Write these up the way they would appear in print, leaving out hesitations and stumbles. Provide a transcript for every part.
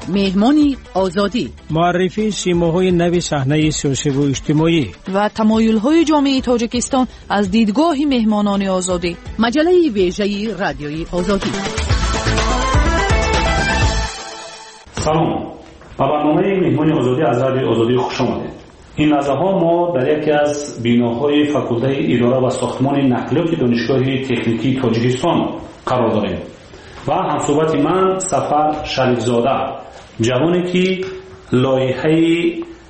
مهمانی آزادی، معرفی سیماهای نو صحنه سیاسی و اجتماعی و تمایل‌های جامعه تاجیکستان از دیدگاه مهمانان آزادی. مجله ویژه رادیوی آزادی. سلام، با برنامه مهمانی آزادی از رادیوی آزادی خوش آمدید. این لحظه ها ما در یکی از بیناهای فاکولته اداره و ساختمان نقلیات دانشگاه تکنیکی تاجیکستان قرار داریم و همصحبت من سفر شریفزاده، جوانی که لایحه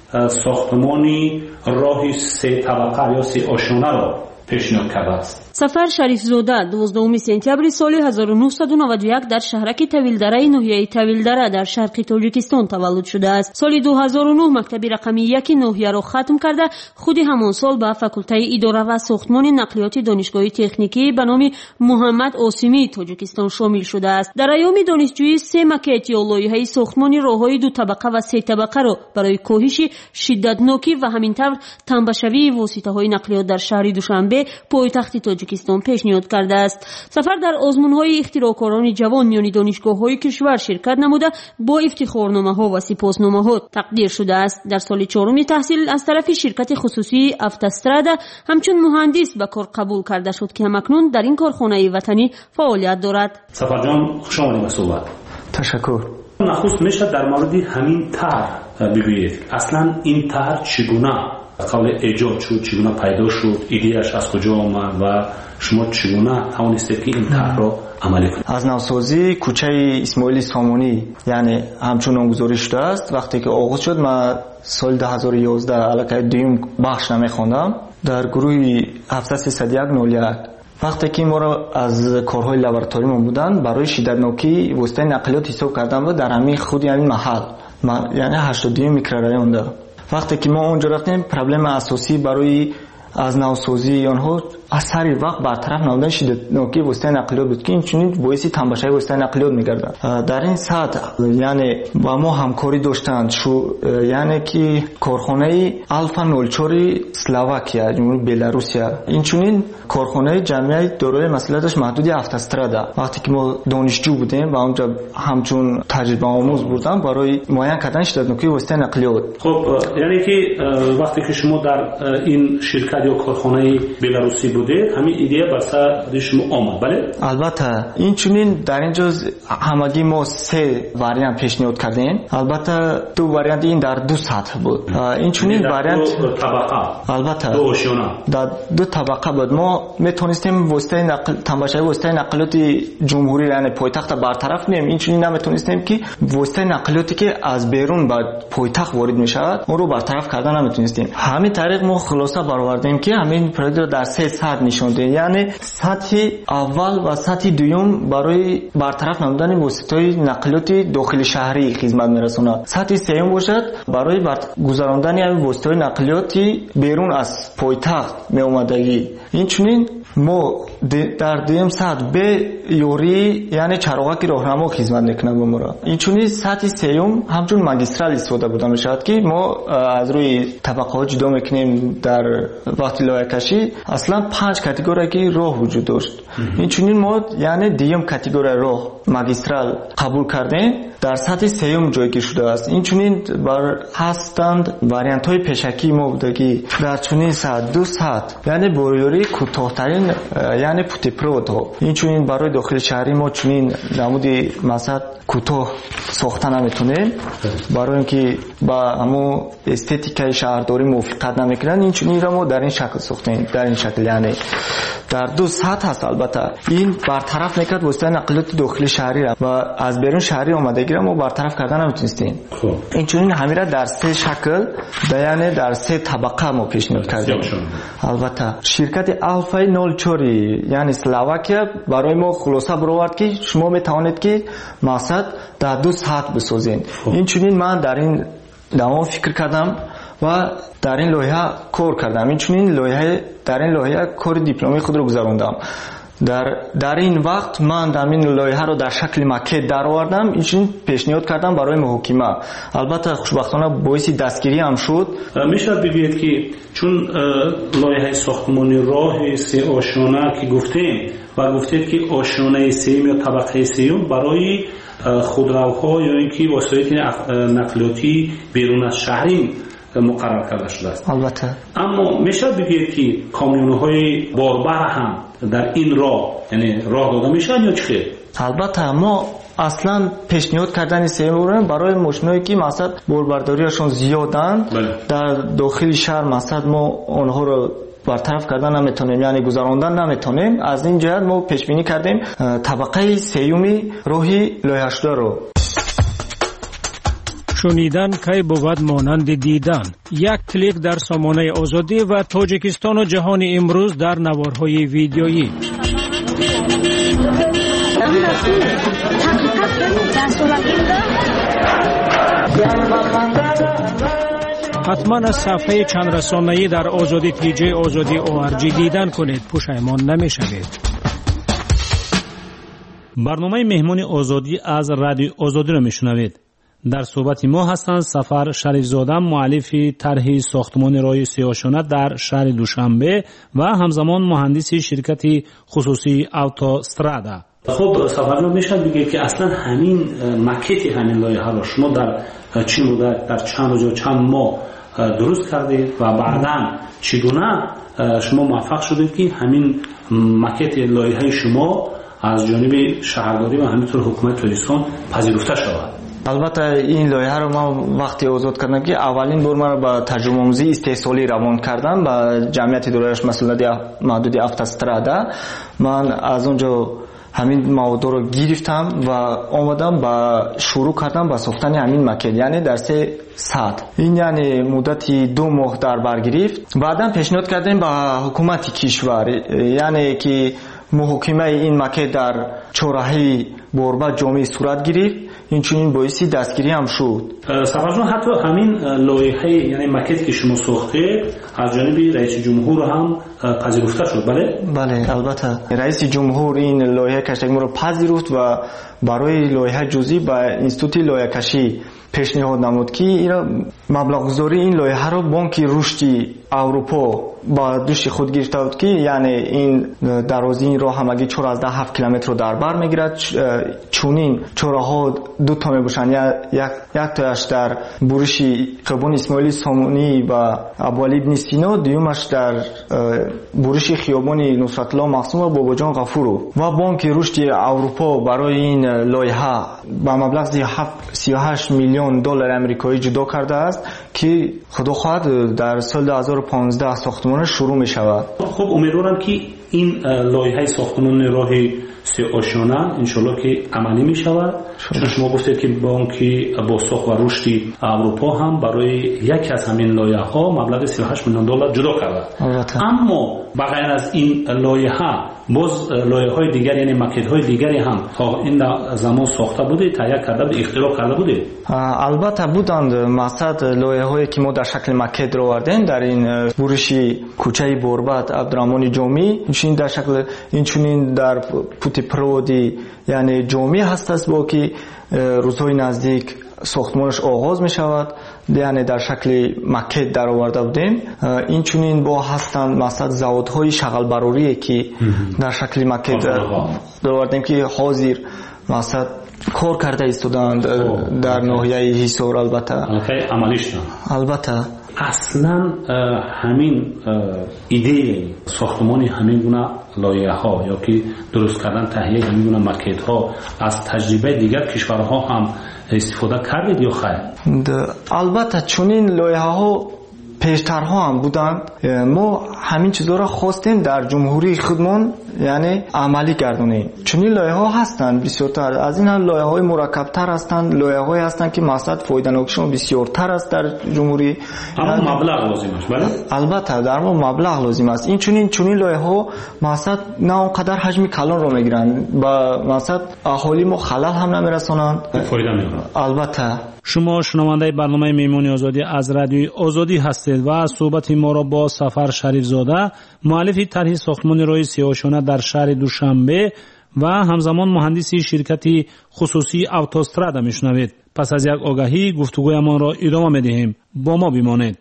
ساختمانی راه 3 طبقه یا 3 آشیانه را پیشنهاد کرده است. سفر شریفزاده 12 سپتامبر سال 1991 در شهرک طویلدره ناحیه طویلدره در شرق تاجیکستان تولد شده است. سال 2009 مکتب رقمی 1 ناحیه را ختم کرده خود همان سال به فاکولته اداره و ساختمان نقلیات دانشگاه تکنیکی به نام محمد عاصمی تاجیکستان شامل شده است. در ایام دانشجویی 3 مکت یا لایحه ساختمان راههای 2 طبقه و 3 طبقه را برای کاهش شدتناکی و همینطور تنبشوی واسطه‌های نقلیات در شهر دوشنبه پایتخت تاجیکستان پیشنهاد کرده است. سفر در آزمون‌های اختراعکاران جوان میان دانشگاه‌های کشور شرکت نموده با افتخارنامه‌ها و سپاسنامه‌ها تقدیر شده است. در سال 4 تحصیل از طرف شرکت خصوصی افتاسترادا همچون مهندس به کار قبول کرده شد که همکنون در این کارخانه وطنی فعالیت دارد. سفر جان خوش آمدید به صحبت. تشکر. نخست میشه در مورد همین طرح بگویید. اصلا این طرح چگونه قبل ایجاد شد، چگونه پیدا شد، ایده‌اش از کجا آمد و شما چگونه توانستید که این طرح را عملی کنید؟ از نوسازی کوچه اسماعیل سامونی یعنی همچون نامگذاری شده است. وقتی که آغاز شد من سال 2011 علاقه دوم بخش نمیخوندم در گروه 7301 وقتی که ما را از کارهای لابراتوری ما بودن برای شدتناکی واسطه نقلیات حساب کردن بود در همین خود همین محل یعنی 82 میکرورایون ده. وقتی که ما اونجا رفتیم پرابلم اساسی برای از نوسازی آنها از سر وقت برطرف نمودن شدتناکی واسطه نقلیات بود که این چنین باعث تنبشه‌ای واسطه نقلیات می‌گردد. در این سطح یعنی با ما همکاری داشتند یعنی که کارخانه آلفا 04 اسلواکیا جمهوری بلاروسیا این چنین کارخانه جمعیت دارای مسئولیتش محدود افتاسترادا. وقتی که ما دانشجو بودیم و اونجا همچون تجربه آموز بودم برای معاین کردن شدتناکی واسطه نقلیات. خب یعنی که وقتی که شما در این شرکت یا کارخانه بلاروسی بوده همین ایده بر سر شما آمد؟ بله البته این چنین در اینجا همگی ما 3 واریانت پیشنهاد کردیم. البته 2 واریانت این در 2 سطح بود. این چنین واریانت طبقه البته 2 آشیانه در 2 طبقه بود. ما میتونستیم واسطه نقل تنبشه‌ای واسطه نقلیات جمهوری یعنی پایتخت برطرف کنیم. این چنین نمیتونستیم که واسطه نقلیاتی که از بیرون به پایتخت وارد میشود اون رو برطرف کردن نمیتونستیم. همین طریق ما خلاصه برآوردیم که همین پروژه رو در 3 سطح نشون دادیم یعنی سطح اول و سطح دوم برای برطرف نمودن واسطه‌های نقلیات داخل شهری خدمت میرسونه. سطح سوم باشد برای گذراندن این واسطه‌های نقلیات بیرون از پایتخت می اومدگی. این چنین ما در دوم سطح به یوری یعنی چراغک راهنما خدمت میکنه به ما. این چنین سطح سوم همچون ماگیسترال استفاده بوده میشود که ما از روی طبقه ها جدا میکنیم. در وقتی لایحه کشی اصلا 5 کاتگوری که راه وجود داشت. این چنین ما یعنی دوم کاتگوری راه ماگیسترال قبول کردیم در سطح سوم جایگیر شده است. این چنین بر هستند واریانت های پیشکی ما بوده که در چنین سطح 2 سطح یعنی برویوری کوتاه‌ترین یعنی پوتیپرودو. این چنین برای داخل شهری ما چنین نمودی مثلا کوتاه ساختن نمیتونیم برای اینکه با همون استتیکای شهرداری موافقت نمیکنن. این چنین را ما در این شکل ساختیم. در این شکل یعنی در 2 سطح هست. البته این برطرف میکرد واسطه نقلیات داخلی شهری را و از بیرون شهری آمدگی را ما برطرف کردن نمیتونستیم. این چنین همیشه در 3 شکل یعنی در 3 طبقه ما پیشنهاد کردیم. البته شرکت آلفا 04 یعنی اسلواکیا برای ما خلاصه برآورد که شما میتوانید که مقصد در 2 سطح بسازین. این چنین من در این دوام فکر کردم و در این لایحه کار کردم. این چنین لایحه در این لایحه کار دیپلمی خود رو گذراندم. در این وقت من همین لایحه رو در شکل مکت درآوردم، این پیشنهاد کردم برای محکمه. البته خوشبختانه باعث دستگیری هم شد. میشه بگوید که چون لایحه ساختمانی راه سه آشانه که گفتیم و گفتید که آشانه سوم یا طبقه سوم برای خودروها یا اینکه وسایل نقلیاتی بیرون از شهری مقرر کرده شده است. البته اما میشه بگید که کامیون‌های باربر هم در این راه یعنی راه داده میشن یا چه؟ البته ما اصلا پیشنهاد کردن سوم برای ماشینایی که مثلا باربرداریشون زیادن در داخل شهر مثلا ما آنها رو برطرف کردن نمیتونیم، یعنی گذراندن نمیتونیم. از این جهت ما پیش بینی کردیم طبقه سومی راهی لایحه شده رو. شنیدن کی بود مانند دیدن. یک کلیک در سامانه آزادی و تاجیکستان و جهان امروز در نوارهای ویدیویی. حتما از صفحه چند رسانه‌ای در آزادی تیجی آزادی ORG دیدن کنید، پشیمان نمی‌شوید. برنامه مهمان آزادی از رادیو آزادی را میشنوید. در صحبت ما هستند سفر شریفزاده، مؤلف طرح ساختمان راه سه آشانه در شهر دوشنبه و همزمان مهندس شرکت خصوصی اوتوسترادا. خب سفرنامه میشه بگه که اصلا همین مکت همین لایحه را شما در چه مدت، در چند روز، چند ماه درست کردید و بعداً چگونه شما موفق شدید که همین مکت لایحه شما از جانب شهرداری و همینطور حکومت تاجیکستان پذیرفته شود؟ البته این لایحه رو ما وقتی آزاد کردم که اولین بار من با ترجمه آموزی استحصالی روان کردم با جمعیت دولتش مسئولیت محدود اوتوسترادا. من از اونجا همین مواد رو گرفتم و آمدم با شروع کردم با ساختن همین مکت، یعنی در 3 ساعت. این یعنی مدتی 2 ماه در بر گرفت. بعدا پیشنهاد کردیم با حکومت کشور، یعنی که محکمه این مکت در چهارراهی باربد جامعه صورت گرفت. این چنین باعث دستگیری هم شد. سفرجان حتی همین لایحه یعنی مکت که شما ساخته از جانب رئیس جمهور هم پذیرفته شد؟ بله البته رئیس جمهور این لایحه کشی ما رو پذیرفت و برای لایحه جزئی با انستیتوت لایحه کشی پیشنهاد نمود که اینا مبلغ گذاری این لایحه رو بانک رشد اروپا با دوش خود گرفته بود که یعنی این درازی این راه همگی 14 کیلومتر رو در بر میگیرد. چونین چراها 2 تا میباشند، یک تایش در برش خیابان اسماعیل سامونی و ابوعلی ابن سینا، دیومش در برش خیابان نصرت الله مقسوم و باباجان غفور. و بانک رشد اروپا برای این لایحه با مبلغ 38 میلیون دلار آمریکایی جدا کرده است که خدا خواهد در سال 2015 ساختمان شروع می شود. خب امیدوارم که این لایحه ساختمان راه سه آشانه انشالله که عملی می شود. چون شما گفتید که بانک بازساخت و رشد اروپا هم برای یکی از همین لایحه ها مبلغ 38 میلیون دلار جدا کرده. اما بغیر از این لایحه باز لایحه های دیگر یعنی مکت های دیگری هم تا این زمان ساخته بوده، تهیه کرده بوده، اختراع کرده بوده؟ البته بودند. مثلا لایحه هایی که ما در شکل مکت رو آوردیم در این برش کوچه باربد عبدالرحمن جامی، این در شکل این در پوتی پرودی یعنی جامی هست است با که روزهای نزدیک ساختمانش آغاز می شود، یعنی در شکل مکت در آورده بودیم. این چونین با هستند مثلا زوادهای شغل براری که در شکل مکت در آوردیم که حاضر مثلا کار کرده ایستادند در ناحیه حصار. البته عملیش البته اصلا همین ایده ساختمان همین گونه لایحه ها یا که درست کردن تهیه همین گونه مکت ها از تجربه دیگر کشورها هم استفاده کردید یا خیر؟ البته چونین لایحه ها پیشترها هم بودند. ما همین چیزا را خواستیم در جمهوری خودمون یعنی عملی گردونیم. چونین لایحه ها هستند بسیارتر از این، هم لایحه های مرکبتر هستند، لایحه های هستند که مقصد فایده‌ناکشون بسیارتر است در جمهوری. اما مبلغ لازم است. بله البته در ما مبلغ لازم است. این چونین لایحه ها مقصد نه اونقدر حجم کلان رو میگیرند و مقصد اهالی ما خلل هم نمیرسانند، فایده میگیرند. البته شما شنونده برنامه میمون آزادی از رادیو آزادی هستید. هستید و صحبت ما را با سفر شریف زاده مؤلف طرح ساختمان راه سیاه‌شانه در شهر دوشنبه و همزمان مهندس شرکت خصوصی اوتوسترادا میشنوید. پس از یک آگاهی گفتگویمان را ادامه میدهیم. با ما بمانید.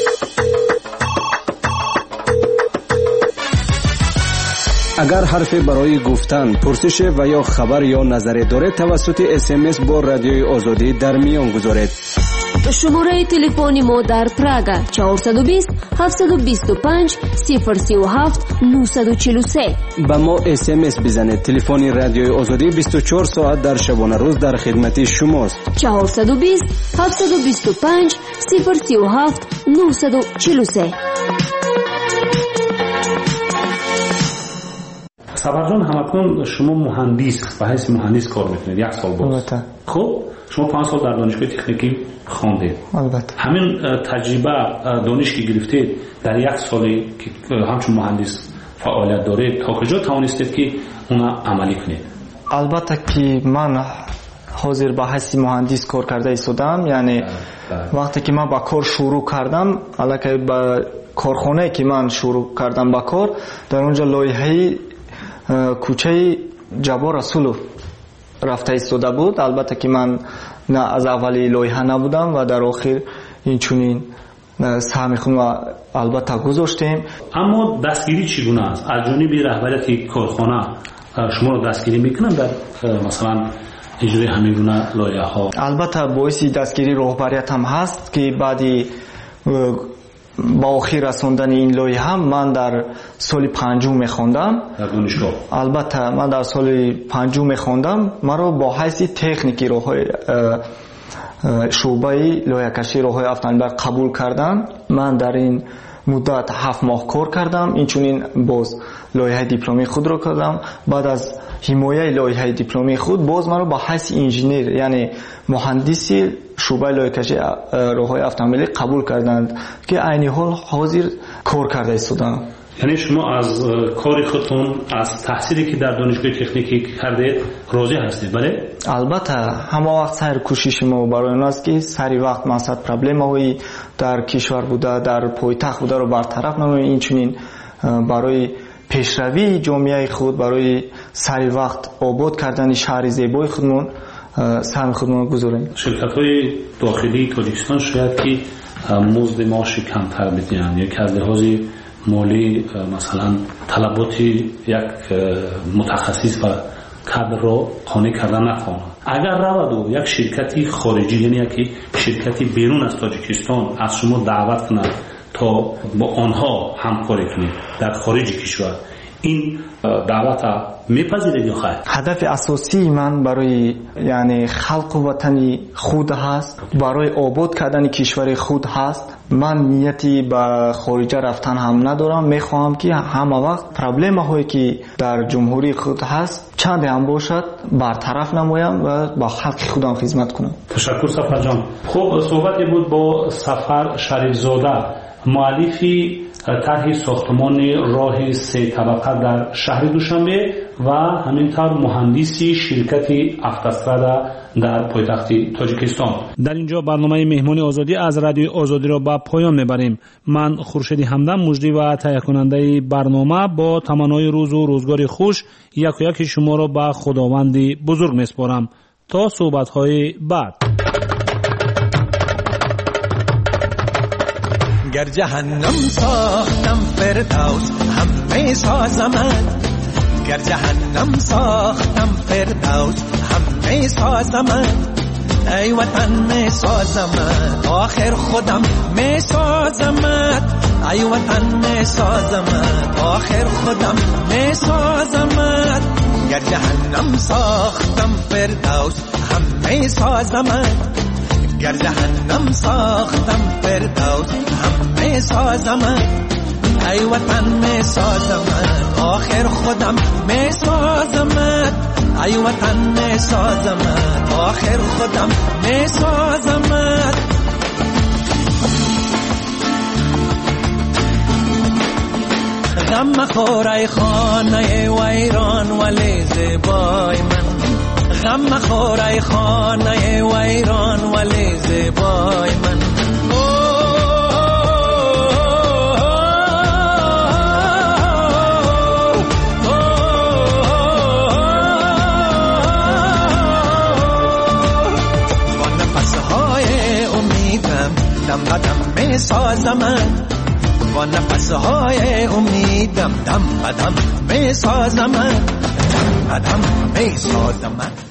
اگر حرفی برای گفتن، پرسش و یا خبر یا نظری دارید توسط SMS با رادیوی آزادی در میان گذارید. شماره تلفنی ما در پراگا 420 725 037 943. با ما SMS بزنید. تلفن رادیوی آزادی 24 ساعت در شبانه روز در خدمت شماست. 420 725 037 943. صبر جان، همکنون شما مهندس به حیث مهندس کار میکنید 1 سال باز. خب شما 5 سال در دانشگاه تکنیکی خواندید. البته همین تجربه دانش که گرفتید در 1 سالی که همچون مهندس فعالیت دارید تا کجا توانستید که اونا عملی کنید؟ البته که من حاضر به حیث مهندس کار کرده ایستادم، یعنی وقتی که من با کار شروع کردم، البته با کارخانه که من شروع کردم با کار، در اونجا لایحه کوچه جبار رسولو رفته ایستاده بود. البته که من نه از اولی لایحه نبودم و در آخر این چونین سهم خود و البته گذاشتیم. اما دستگیری چگونه است؟ از جانب رهبریت کارخانه شما رو دستگیری میکنن در مثلا اجرای همین گونه لایحه ها؟ البته باعث دستگیری رهبریت هم هست که بعدی با آخر رساندن این لایحه من در سال 5 میخوندم در دانشگاه. البته من در سال 5 میخوندم. مرا با حیث تکنیکی راههای شعبه لایحه کشی راههای افغانستان قبول کردن. من در این مدت 7 ماه کار کردم. این چونین باز لایحه دیپلمی خود را کردم. بعد از حمایت لایحه دیپلمی خود باز مرا با حیث انجینیر یعنی مهندسی شعبه لایحه کشی راههای اتومبیلی قبول کردند که عین حال حاضر کار کرده ایستادم. یعنی شما از کار خودتون، از تحصیلی که در دانشگاه تکنیکی کردید راضی هستید؟ بله؟ البته همه وقت سر کوشش ما برای اون است که سری وقت مقصد پرابلم هایی در کشور بوده، در پایتخت بوده رو برطرف نماییم. این چنین برای پیشروی جامعه خود، برای سری وقت آباد کردن شهر زیبای خودمون سهم خودمون گذاریم. شرکت‌های داخلی تاجیکستان شاید که مزد معاش کمتر بدهند یا که از لحاظ مالی مثلا طلبات یک متخصص و کادر را قانع کردن نخواهند. اگر رود و یک شرکتی خارجی یعنی یک شرکتی بیرون از تاجیکستان از شما دعوت کنند تا با آنها همکاری کنید در خارج کشور، این دعوت میپذیرید یا خیر؟ هدف اساسی من برای یعنی خلق وطن خود هست، برای آباد کردن کشور خود هست. من نیتی به خارج رفتن هم ندارم. میخواهم که همه وقت پرابلم هایی که در جمهوری خود هست چند هم باشد برطرف نمایم و با خلق خودم خدمت کنم. تشکر سفر جان. خب صحبتی بود با سفر شریف زاده، مؤلفی طرح ساختمان راه 3 طبقه در شهر دوشنبه و همینطور مهندسی شرکت اوتوسترادا در پایتخت تاجیکستان. در اینجا برنامه مهمانی آزادی از رادیو آزادی را به پایان میبریم. من خورشید همدم مجری و تهیه کننده برنامه با تمنای روز و روزگار خوش یک شما را به خداوند بزرگ میسپارم. تا صحبت‌های بعد. گر جهنم ساختم فردوس همه سازمت، گر جهنم ساختم فردوس همه سازمت، ای وطن می سازمت آخر خودم می سازمت، ای وطن می سازمت آخر خودم می سازمت، گر جهنم ساختم فردوس همه سازمت، گر جهنم ساختم فردوس همه سازمت، ای وطن می سازمت آخر خودم می سازمت، ای وطن می سازمت آخر خودم می سازمت. غم مخور ای خانه ویران ولی زیبای من، غم مخور ای خانه ویران ولی زیبای من، دم بدم می سازم با نفسهای امیدم دم بدم می سازم دم بدم می سازم